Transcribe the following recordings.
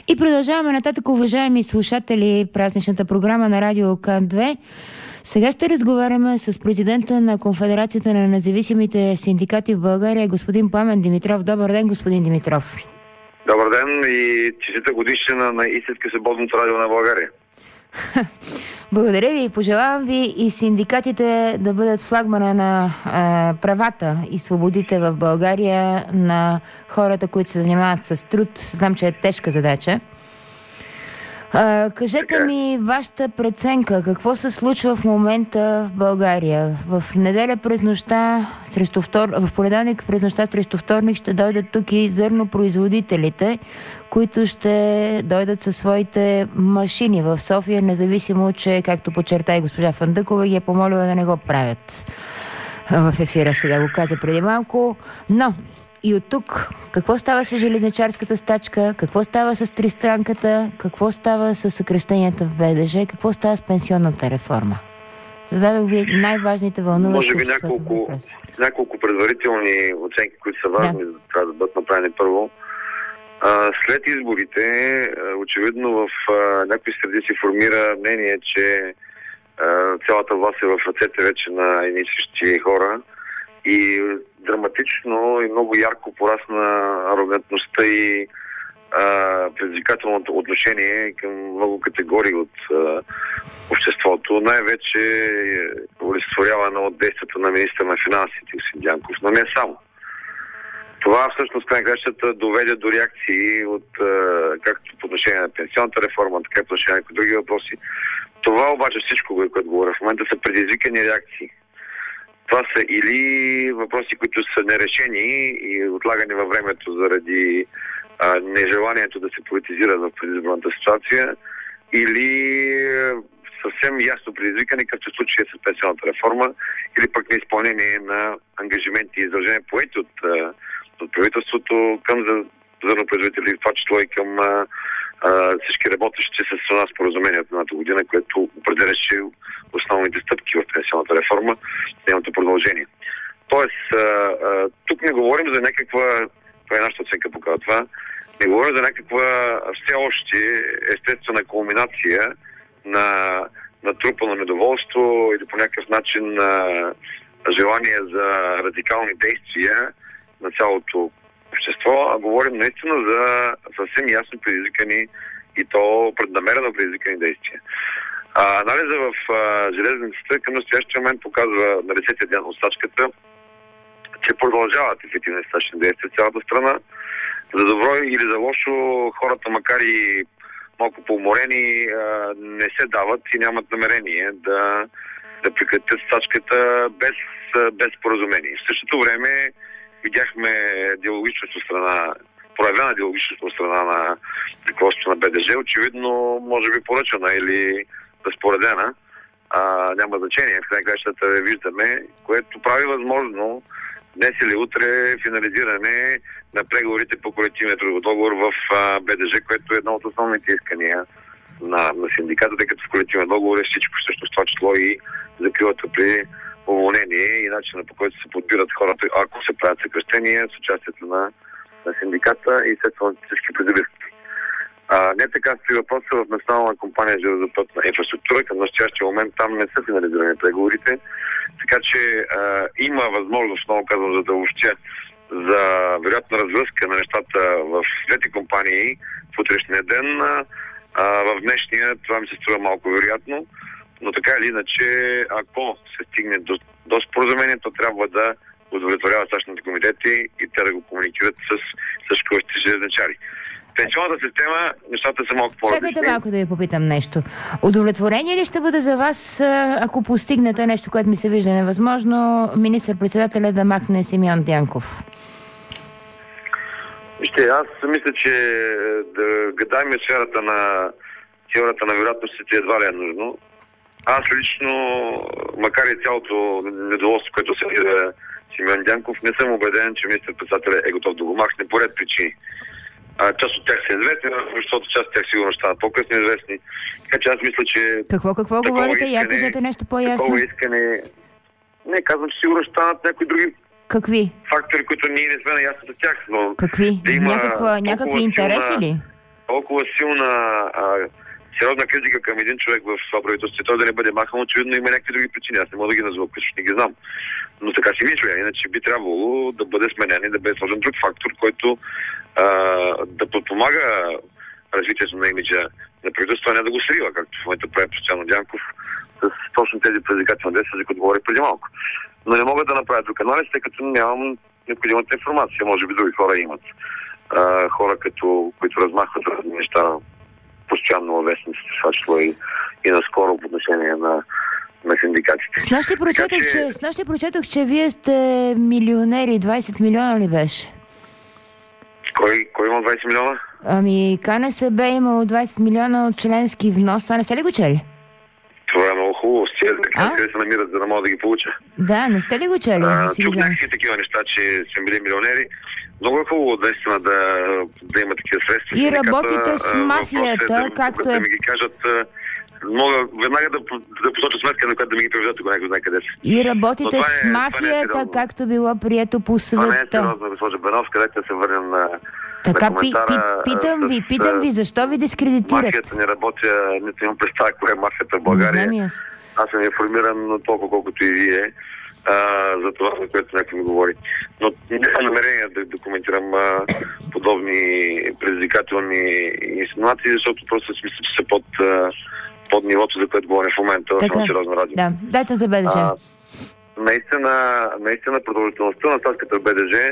И продължаваме нататък, уважаеми слушатели, празничната програма на Радио К2. Сега ще разговаряме с президента на Конфедерацията на независимите синдикати в България, господин Пламен Димитров. Добър ден, господин Димитров. Добър ден и честита годишнина на истински свободното радио на България. Благодаря ви и пожелавам ви и синдикатите да бъдат флагмана на правата и свободите в България на хората, които се занимават с труд. Знам, че е тежка задача. Кажете ми вашата преценка. Какво се случва в момента в България? В неделя през нощта, в понеделник през нощта срещу вторник ще дойдат тук и зърнопроизводителите, които ще дойдат със своите машини в София, независимо, че, както подчерта и госпожа Фандъкова, ги е помолила да не го правят. В ефира сега го каза преди малко. Но и от тук, какво става с железничарската стачка, какво става с тристранката, какво става с съкращенията в БДЖ, какво става с пенсионната реформа? Зададох ви най-важните вълнуващи. Може би няколко предварителни оценки, които са важни, трябва да бъдат направени първо. След изборите, очевидно в някои среди се формира мнение, че цялата власт е в ръцете вече на едни същи хора и драматично и много ярко порасна арогантността и предизвикателното отношение към много категории от обществото. Най-вече олицетворявано от действията на министър на финансите Симеон Дянков, но не само. Това всъщност край кращата доведе до реакции от както по отношение на пенсионната реформа, така и по отношение на други въпроси. Това обаче всичко, което говоря в момента, са предизвикани реакции. Това са или въпроси, които са нерешени и отлагани във времето заради нежеланието да се политизира в предизборната ситуация, или съвсем ясно предизвикани, като се случи с пенсионната реформа, или пък неизпълнение на ангажименти и задължения поети от правителството към зърнопроизводители, в това число и към всички работещи с това споразумение от едната година, което определяше основните стъпки в пенсионната реформа, нейното продължение. Тоест, тук не говорим за някаква, това е нашата оценка показва това, не говорим за някаква все още естествена кулминация на трупано недоволство или по някакъв начин желание за радикални действия на цялото общество, а говорим наистина за съвсем ясно предизвикани и то преднамерено предизвикани действия. Анализа в железницата към настоящия момент показва на 10-ти ден от стачката, че продължават ефективни стачни действия в цялата страна. За добро или за лошо хората, макар и малко поуморени, не се дават и нямат намерение да прекратят стачката без споразумение. В същото време видяхме проявена диалогичност от страна на ръководството на БДЖ, очевидно може би поръчана или разпоредена, няма значение, в най-кращата виждаме, което прави възможно днес или утре финализиране на преговорите по колективния трудов договор в БДЖ, което е едно от основните искания на синдиката, тъй като в колективния договор е всичко, всъщност това число и закрилата при уволнение и начина, по който се подбират хората, ако се правят съкращения с участието на синдиката и след това всички придобивки. Не така стои въпроса в Национална компания железопътна инфраструктура. Към настоящия момент там не са финализирани преговорите, така че има възможност, много казвам, за да въобще за вероятна развръзка на нещата в двете компании в утрешния ден. В днешния това ми се струва малко вероятно, но така или иначе, ако се стигне до споразумението, трябва да удовлетворява стачните комитети и те да го комуникират с школите железничари. Пенсионната система, нещата са малко по-различни. Чакайте малко да ви попитам нещо. Удовлетворение ли ще бъде за вас, ако постигнете нещо, което ми се вижда невъзможно, министър-председателя да махне Симеон Дянков? Вижте, аз мисля, че да гадаем сферата на теорията на вероятностите едва ли е нужно. Аз лично, макар и цялото недоволство, което се вижда Симеон Дянков, не съм убеден, че министър-председателят е готов да го махне по ред причини. Част от тях са известни, защото част от тях сигурно станат по-късно известни. Така че аз мисля, че... Какво говорите? Я кажете нещо по-ясно. Такова искане... Не, казвам, че сигурно ще станат някои други Какви? фактори, които ние не сме наясно с тях, но... Какви? Да има някакви интереси ли? толкова силна сериозна критика към един човек в това правителство, той да не бъде махан, очевидно има някакви други причини. Аз не мога да ги назова, защото не ги знам. Но така си мисля, иначе би трябвало да бъде сменен и да бъде сложен друг фактор, който да подпомага развитието на имиджа на правителство, а не да го срива, както в момента прави постоянно Дянков с точно тези предизвикателни действия, за които говорих преди малко. Но не мога да направя друг анализ, тъй като нямам необходимата информация. Може би други хора имат. Хора, които размахват разни неща постоянно във вестниците, това число и наскоро по отношение на синдикатите. С нощи прочетох, че вие сте милионери. 20 милиона ли беше? Кой има 20 милиона? Ами, КНСБ имало 20 милиона от членски внос. Това не сте ли го чели? Това е много хубаво. Къде се намират, за да мога да ги получа? Да, не сте ли го чели? Чух някакви такива неща, че са били милионери. Много е хубаво наистина да има такива средства. И работите с мафията, както е... Да ми ги кажат, мога веднага да посоча сметка, на която да ми ги преведат, ако някой знае къде са. И работите с мафията, както било прието по света. Това не е сериозно, госпожа Беновска, да се върнем на така, питам ви, защо ви дискредитират? Мафията не работя, нито имам представа коя е мафията в България. Аз съм информиран толкова, колкото и вие, за това, за което някой ми говори. Но нямам намерение да коментирам подобни предизвикателни инсинуации, защото просто си мисля, че са под нивото, за което говорим в момента, в едно сериозно радио. Да, дайте за БДЖ. Наистина продължителността на стачката в БДЖ,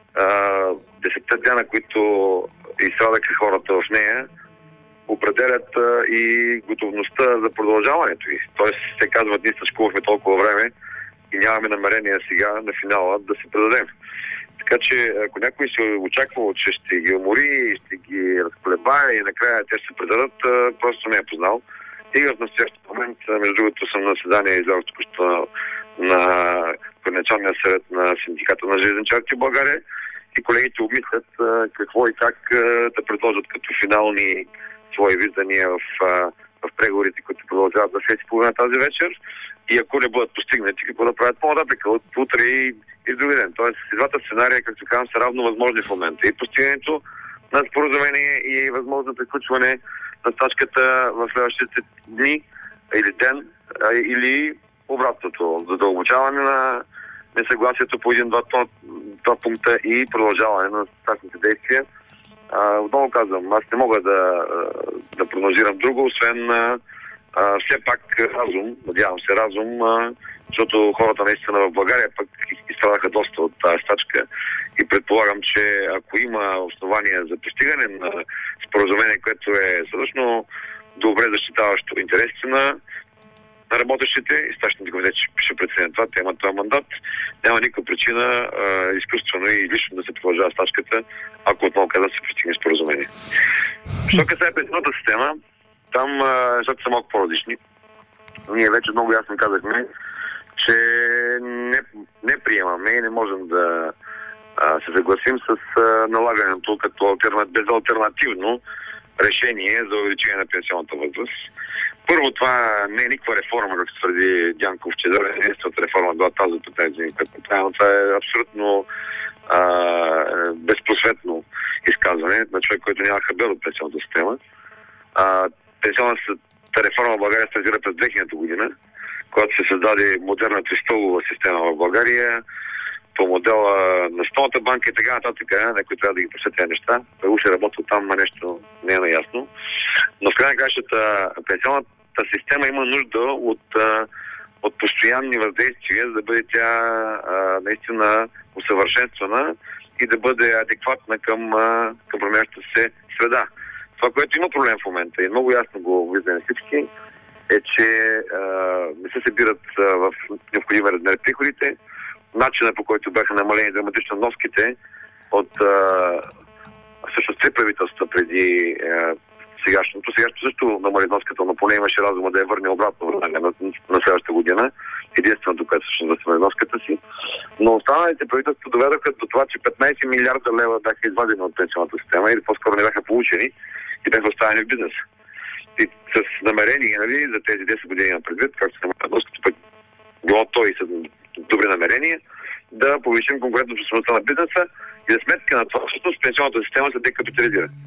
10 дена, които изстрадаха хората в нея, определят и готовността за продължаването й. Тоест, се казват, ние стачкувахме толкова време и нямаме намерение сега на финала да се предадем. Така че, ако някой се очаквал, че ще ги умори, ще ги разколебае и накрая те ще се предадат, просто не е познал. И в настоящия момент, между другото, съм на заседание излязох току-що на Координационния съвет на синдиката на железничарите в България и колегите обмислят какво и как да предложат като финални свои виждания в преговорите, които продължават за 6:30 тази вечер. И ако не бъдат постигнати, какво да правят по-нататък от утре и други ден. Тоест, двата сценария, както казвам, са равно възможни в момента. И постигането на споразумение и възможно приключване на стачката в следващите дни или ден, или обратното. Задълбочаване на несъгласието по един-два пункта и продължаване на стачните действия. Отново казвам, аз не мога да прогнозирам друго, освен все пак разум, надявам се разум, защото хората наистина в България пък изстрадаха доста от тази стачка и предполагам, че ако има основания за постигане на споразумение, което е съдъчно добре защитаващо интересите на работещите и стачните комитети ще преценят това, те имат това мандат. Няма никаква причина изкуствено и лично да се продължава стачката, ако отново каза да се постигне споразумение. Що касае пенсионната система, там нещата са малко по-различни. Ние вече много ясно казахме, че не приемаме и не можем да се съгласим с налагането като безалтернативно решение за увеличение на пенсионната възраст. Първо, това не е никаква реформа, както твърди Дянков, че единствената реформа била тази от тези, но това е абсолютно безпросветно изказване на човек, който няма хабер от пенсионната система. Пенсионната реформа в България стартира през 2000 година, когато се създаде модерна тристълбова система в България, по модела на Столната банка и така нататък, някой трябва да ги прочете тези неща. Той ще работил там, нещо не е наясно. Но в крайна кращата пенсионната система има нужда от постоянни въздействия, за да бъде тя наистина усъвършенствана и да бъде адекватна към променящата се среда. Това, което има проблем в момента и много ясно го виждаме всички, е, че не се събират в необходимия размер приходите. Начинът, по който бяха намалени драматично вноските от всъщност 3 правителства преди сегашното. Сегашното също намали вноската, но поне имаше разума да я върне обратно на следващата година. Единственото, което всъщност да се вноската си. Но останалите правителства доведоха до това, че 15 милиарда лева бяха извадени от пенсионната система или по-скоро не бяха получени и бяха оставени в бизнеса. И с намерение, нали, за тези 10 години на предвид, както се намаля вноската, пък било то и с добри намерения, да повишим конкурентоспособността на бизнеса и за сметка на това, всъщност пенсионната система се декапитализира.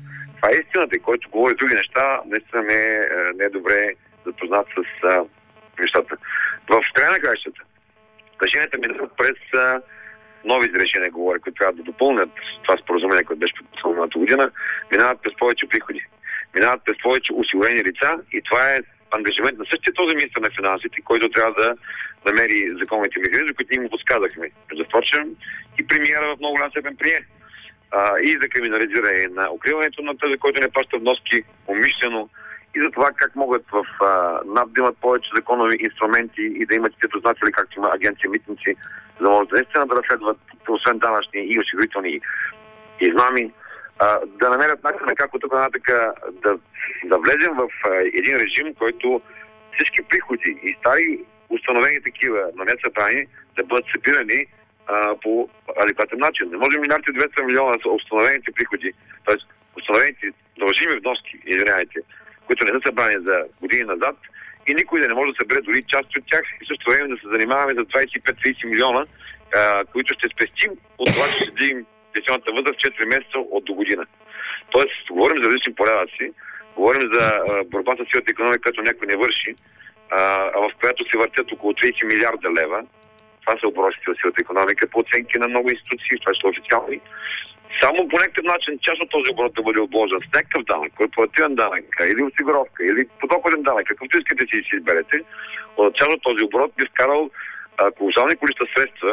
Това е истината. И който говори други неща, наистина не е добре запознат с нещата. В края на краищата, решенията минават през нови решения, които трябва да допълнят това споразумение, което беше подписано миналата година, минават през повече приходи. Минават през повече осигурени лица и това е ангажимент на същия този министър на финансите, който трябва да намери законните механизми, които ние му подсказахме. Между впрочем, и премиера в много голяма степен прие. И за криминализиране на укриването на тези, който не плаща вноски умишлено, и за това как могат в НАП да имат повече законови инструменти и да имат дознатели, както има агенция митници, за да може наистина да разследват освен данъчни и осигурителни измами, да намерят начин как от тук нататък да влезем в един режим, който всички приходи и стари установени такива, но не събрани, да бъдат събирани по адекватен начин. Не може 1,2 милиарда са установените приходи, т.е. установените дължими вноски, които не са събрани за години назад и никой да не може да събере дори част от тях и също време да се занимаваме за 25-30 милиона, които ще спестим от това, че ще дигнем пенсионната възраст 4 месеца от до година. Тоест, говорим за различни порядъци, говорим за борба с силата икономика, която някой не върши, в която се въртят около 30 милиарда лева. Това са оборотите в силата икономика по оценки на много институции, това ще официални. Само по някакъв начин част от този оборот да бъде обложен с някакъв данък, корпоративен данък, или осигуровка, или подоходен данък, какъвто искате си изберете, част от този оборот би вкарал колосални количества средства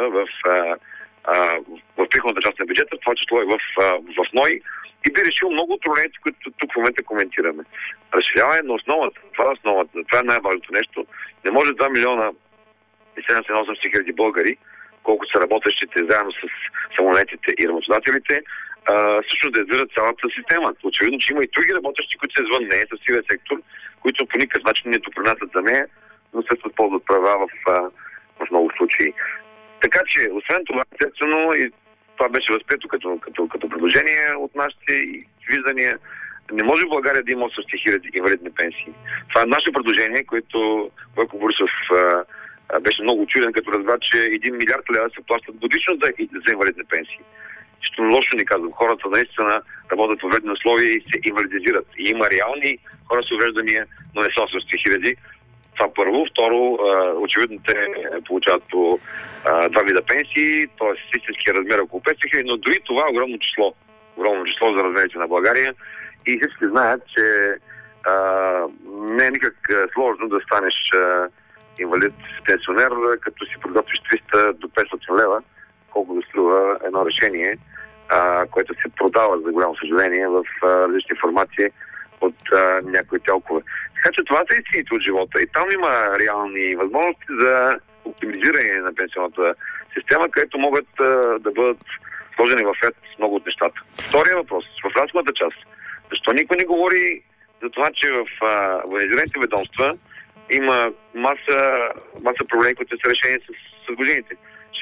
в приходната част на бюджета, в това число и в НОИ, и би решил много от проблемите, които тук в момента коментираме. Разширяване на основата, това е най-важното нещо. Не може 2 милиона и 780 хиляди българи, колко са работещите заедно с самолетите и работодателите, всъщност да извират цялата система. Очевидно, че има и други работещи, които са извън нея, с сивия сектор, които по никакъв начин не допринасят за нея, но се възползват права в много случаи. Така че, освен това, естествено, и това беше възприето като предложение от нашите виждания, не може в България да има 800 хиляди инвалидни пенсии. Това е наше предложение, което Бойко Борисов беше много учуден, като разбра, че 1 милиард лева се плащат годишно за инвалидни пенсии. Чето лошо ни казвам. Хората наистина работят в вредни условия и се инвалидизират. И има реални хора с увреждания, но не са 800 хиляди. Това първо. Второ, очевидно те получават по 2 вида пенсии, т.е. истински размер около 500 хиляди, но дори това е огромно число за размерите на България. И всички знаят, че не е никак сложно да станеш инвалид пенсионер, като си подготвиш 300 до 500 лева, колко да струва едно решение, което се продава, за голямо съжаление, в различни формати от някои телкове. Така че това са истините от живота и там има реални възможности за оптимизиране на пенсионната система, където могат да бъдат сложени в ред много от нещата. Втория въпрос, в разходната част. Защо никой не говори за това, че в военизираните ведомства има маса проблеми, които са решени с годините.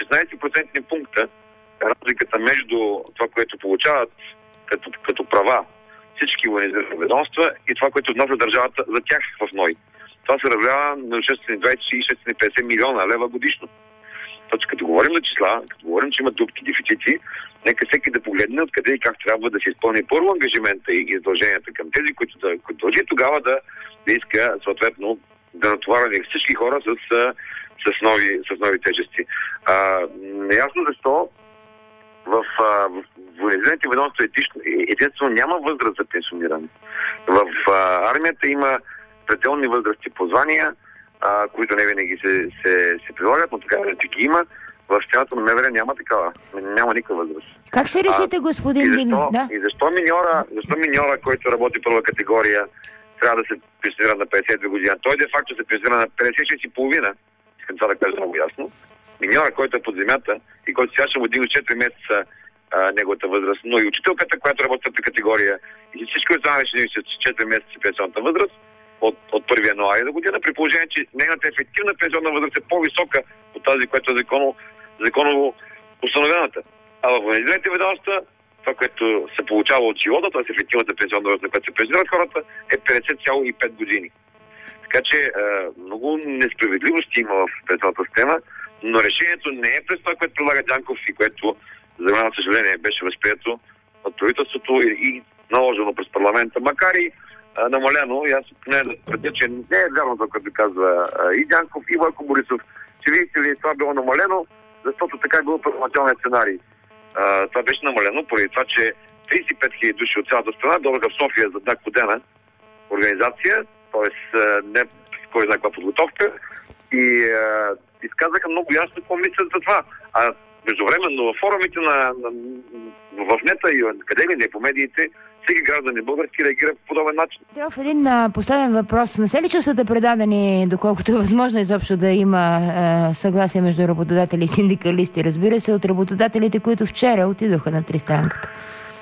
16% пункта е разликата между това, което получават като права всички военизирани ведомства и това, което отнася държавата за тях в НОИ. Това се равнява на 620-650 милиона лева годишно. Точно като говорим за числа, като говорим, че има дупки, дефицити, нека всеки да погледне откъде и как трябва да се изпълни първо ангажимента и издълженията към тези, които дължи, тогава да иска съответно да натоварваме всички хора с нови тежести. Неясно защо в военизираните ведомства единствено няма възраст за пенсиониране. В армията има пределни възрасти по звания, които не винаги се прилагат, но така че ги има. В стената на МВР няма такава. Няма никаква възраст. Как ще решите, господин Дими? И защо миньора, който работи първа категория, трябва да се пенсионира на 52 години? Той де-факто се пенсионира на 56,5. Искам това да кажа много ясно. Миньора, който е под земята и който сега ще му дигне 4 месеца неговата възраст, но и учителката, която работи при категория и всички останали ще дигне 4 месеца пенсионната възраст от 1 януари до година, при положение, че нейната ефективна пенсионна възраст е по-висока от тази, която е законово установената. А в военизираните ведомства, това, което се получава от живота, т.е. ефективната пенсионна възраст, на която се пенсионират хората, е 50,5 години. Така че много несправедливости има в пенсионната система, но решението не е през това, което предлага Дянков и което, за голямо съжаление, беше възприето от правителството и наложено през парламента, макар и намалено, и аз не да твърдя, че не е вярно това, което казва и Дянков, и Бойко Борисов, че видите ли, това било намалено, защото така е било първоначалният сценарий. Това беше намалено поради това, че 35 000 души от цялата страна дойдоха в София за няколко дена организация, т.е. не кой знае каква подготовка, и изказаха много ясно какво мислят за това. А междувременно във форумите в нета и къде ли не по медиите, всеки гражданин български реагира по подобен начин. Трябва в един последен въпрос. Не се ли чувствате предадени, доколкото е възможно изобщо да има съгласие между работодатели и синдикалисти? Разбира се, от работодателите, които вчера отидоха на тристранката.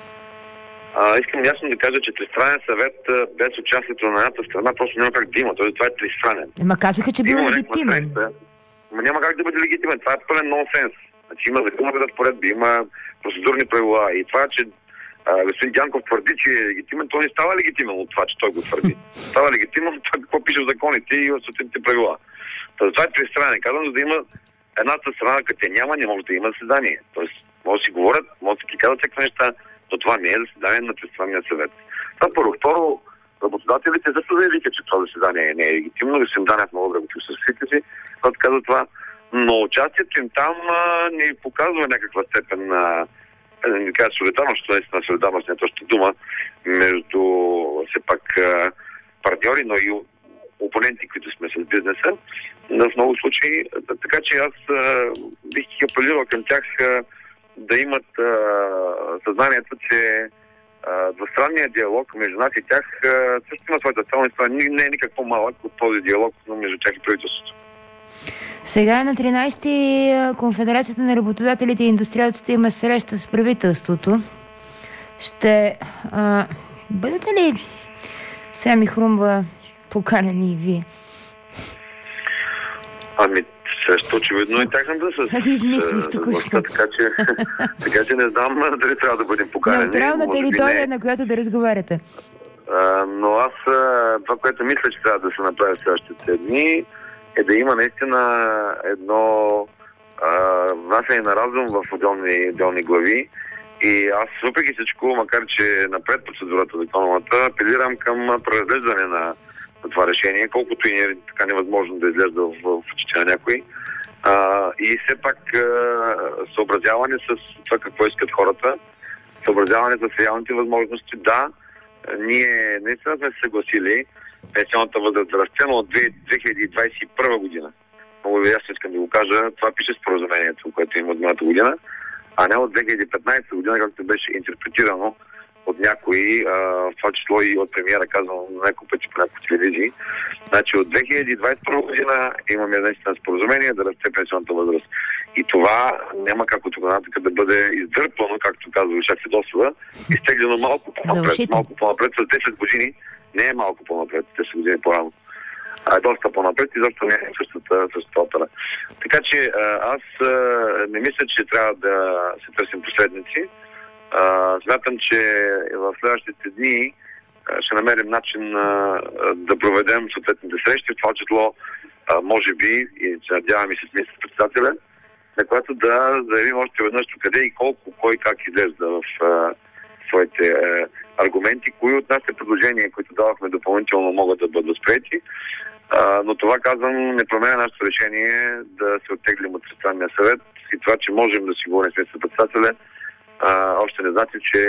Искам ясно да кажа, че тристранен съвет без участието на едната страна просто няма как да има. Това е тристранен. Ма казаха, че бил легитимен. Няма как да бъде легитимен. Това е пълен нонсенс. Значи има законови разпоредби, има процедурни правила и това, че господин Дянков твърди, че е легитимен, то не става легитимен от това, че той го твърди. Става легитимен от това, какво пише в законите и в съответните правила. Това е тристранен. Казвам, за да има едната страна, като няма, не може да има заседание. Тоест, може да си говорят, може да си казват всякакви неща, но това не е заседание на тристранния съвет. Това първо. Второ, работодателите също заявиха, че това заседание не е легитимно. Господин Данев много да го чу с всички си, който казва това. Но участието им там не показва някаква степен на солидарност, защото наистина солидарност не е точно дума, между все пак партньори, но и опоненти, които сме с бизнеса. В много случаи. Така че аз бих апелирал към тях да имат съзнанието, че двустранният диалог между нас и тях също има своята цел. Това не е никак по-малък от този диалог между тях и правителството. Сега на 13-ти Конфедерацията на работодателите и индустриалците има среща с правителството. Ще бъдете ли, сега ми хрумва, поканени и вие? Среща очевидно и тяхната с... Сега го измислих току-що. Така че не знам дали трябва да бъдем поканени. Неутрална територия, на която да разговаряте. Но аз това, което мисля, че трябва да се направи в следващите дни, е да има наистина едно внасяне на разум в отделни глави. И аз въпреки всичко, макар че напред процедурата законовата, апелирам към преразглеждане на това решение, колкото и не е така невъзможно да изглежда в очите на някой. И все пак съобразяване с това какво искат хората, съобразяване с реалните възможности. Да, ние наистина сме се съгласили пенсионната възраст да расте, но от 2021 година. Много ясно искам да го кажа, това пише споразумението, което има от миналата година, а не от 2015 година, както беше интерпретирано от някои, в това число и от премиера, казвам на няколко пъти по няколко телевизии. Значи от 2021 година имаме наистина споразумение да расте пенсионната възраст. И това няма как от тук нататък да бъде издърпано, както казва Иша Фидосова, изтеглено малко по-напред. Малко по-напред с 10 години. Не е малко по-напред, 10 години по-рано. Е доста по-напред и защо не е същата опера. Така че аз не мисля, че трябва да се търсим посредници. Смятам, че в следващите дни ще намерим начин да проведем съответните срещи, в това число може би, и се надявам и с министър-председателя, на което да заявим още веднъж къде и колко, кой как изглежда в своите аргументи, кои от нашите предложения, които давахме допълнително, могат да бъдат възприети. Но това, казвам, не променя нашето решение да се оттеглим от Тристранния съвет и това, че можем да си говорим с министър-председателя, още не значи, че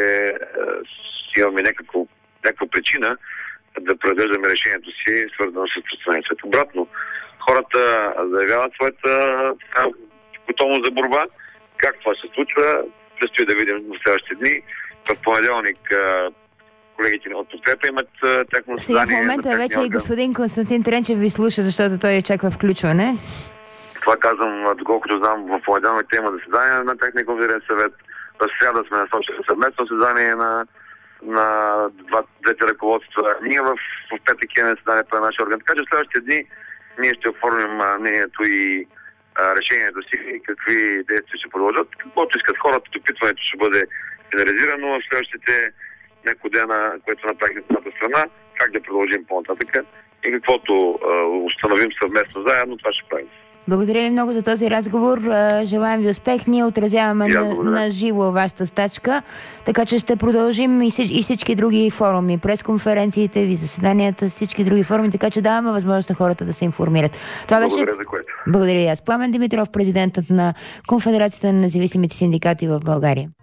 имаме някаква причина да преразглеждаме решението си, свързано с Тристранния съвет. Обратно, хората заявяват своята готовност за борба. Как това се случва, предстои да видим в следващите дни. В понеделник колегите от Подкрепа имат тяхно заседание. Сега в момента вече и господин Константин Тренчев ви слуша, защото той чаква включване. Това казвам, доколкото знам, в понеделник има заседание на техния конференцен съвет. В сряда сме насочили съвместно заседание на двете ръководства. Ние в петък имаме заседание на нашия орган. Така че в следващите дни ние ще оформим мнението и решението си и какви действия ще продължат. Каквото искат хората, допитването ще бъде финализирано в следващите няколко дена, което направихме в едната страна, как да продължим по-нататък и каквото установим съвместно заедно, това ще правим. Благодаря ви много за този разговор. Желаем ви успех. Ние отразяваме на живо вашата стачка, така че ще продължим и всички други форуми, пресконференциите ви, заседанията, всички други форуми, така че даваме възможност на хората да се информират. Това беше... Благодаря за което. Благодаря и аз. Пламен Димитров, президентът на Конфедерацията на независимите синдикати в България.